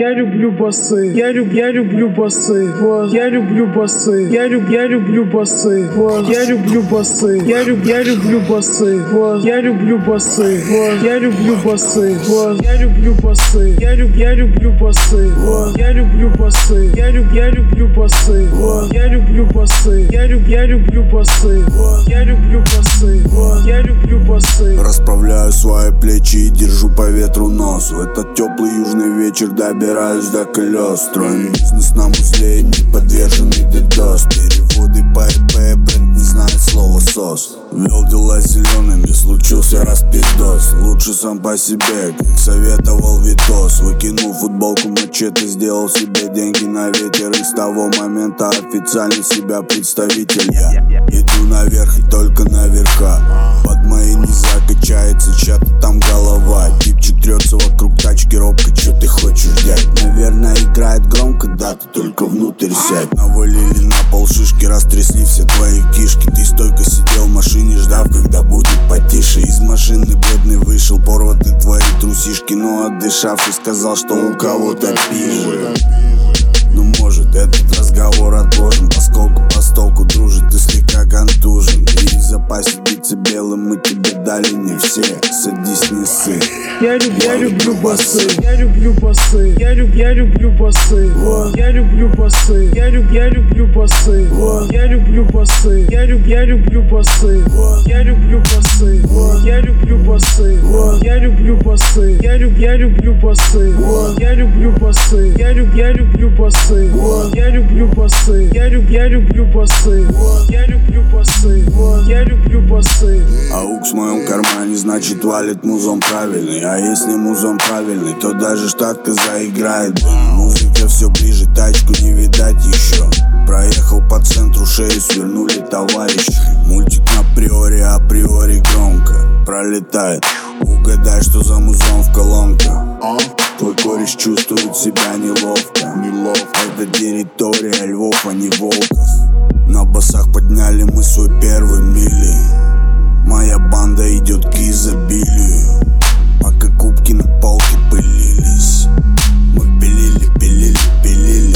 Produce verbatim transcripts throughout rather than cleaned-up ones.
я люблю басы, я люб, я люблю басы, вот, я люблю басы, я люб, я люблю басы, вот, я люблю басы, я люб, я люблю басы, вот, я люблю басы, вот, я люблю басы, вот, я люблю басы, я люб, я люблю басы, вот, я люблю басы, я люб, я люблю басы, вот, я люблю басы, я люб, я люблю басы, вот, я люблю басы, вот, я люблю басы. Расправляю свои плечи и держу по ветру нос. В этот теплый южный вечер добираюсь до колес. Строим бизнес на узле, не подверженный дедос. Переводы по ИП, бренд не знает слова сос. Вел дела зелеными, случился распиздос. Лучше сам по себе, как советовал Витос. Выкинул футболку мачете, сделал себе деньги на ветер. И с того момента официально себя представитель я. Иду наверх и только наверха. Под моей не закачается чья-то там голова. Типчик трется вокруг тачки робко, чё ты хочешь взять? Наверное играет громко, да, ты только внутрь сядь. Навалили на пол шишки, растрясли все твои кишки. Ты стойко сидел в машине, ждав, когда будет потише. Из машины бледный вышел, порваты твои трусишки. Но отдышавшись сказал, что у кого-то пизже. Ну может этот разговор отложим, поскольку постолку дружит, ты слегка контужен. И в запасе биться белым мы тебе дали не все. Садись, не ссы. Я люб, я люблю басы, я люблю басы, я люб, я люблю басы, вот, я люблю басы, я люб, я люблю басы, вот, я люблю басы, я люб, я люблю басы, вот, я люблю басы, вот, я люблю басы, вот, я люблю басы, я люб, я люблю басы, вот, я люблю басы, я люб, я люблю басы, вот, я люблю басы, я люб, я люблю басы, вот, я люблю басы, вот, я люблю басы. Аук в моем кармане, значит валит музон правильный. А если музон правильный, то даже штатка заиграет. Музыка все ближе, тачку не видать еще. Проехал по центру, шею свернули товарищи. Мультик на приоре, априори громко пролетает. Угадай, что за музон в колонках. Твой кореш чувствует себя неловко. Это территория львов, а не волков. На басах подняли мы свой первый мили. Моя банда идет к изобилию. Пока кубки на полке пылились, мы пилили, пилили, пилили.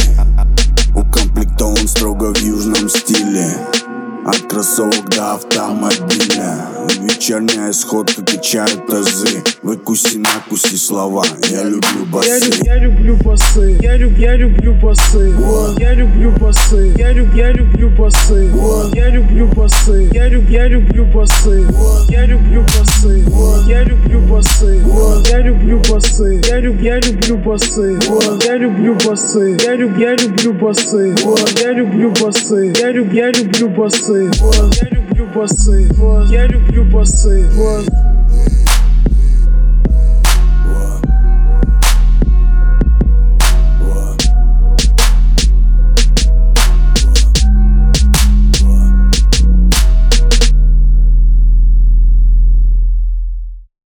Укомплектован строго в южном стиле. От кроссовок до автомобиля. Вечерняя сходка качает тазы. Выкуси, накуси слова. Я люблю басы. Я люб, я люблю басы. Я люб, я люблю басы. Вот, я люблю басы. Я люб, я люблю басы. Вот, я люблю басы. Я люб, я люблю басы. Вот, я люблю басы. Вот, я люблю басы. Вот, я люблю басы. Я люб, я люблю басы. Вот, я люблю басы. Я люб, я люблю басы. Вот, я люблю басы. Я люб, я люблю басы. Вот, я люблю басы, вот, я люблю басы, вот.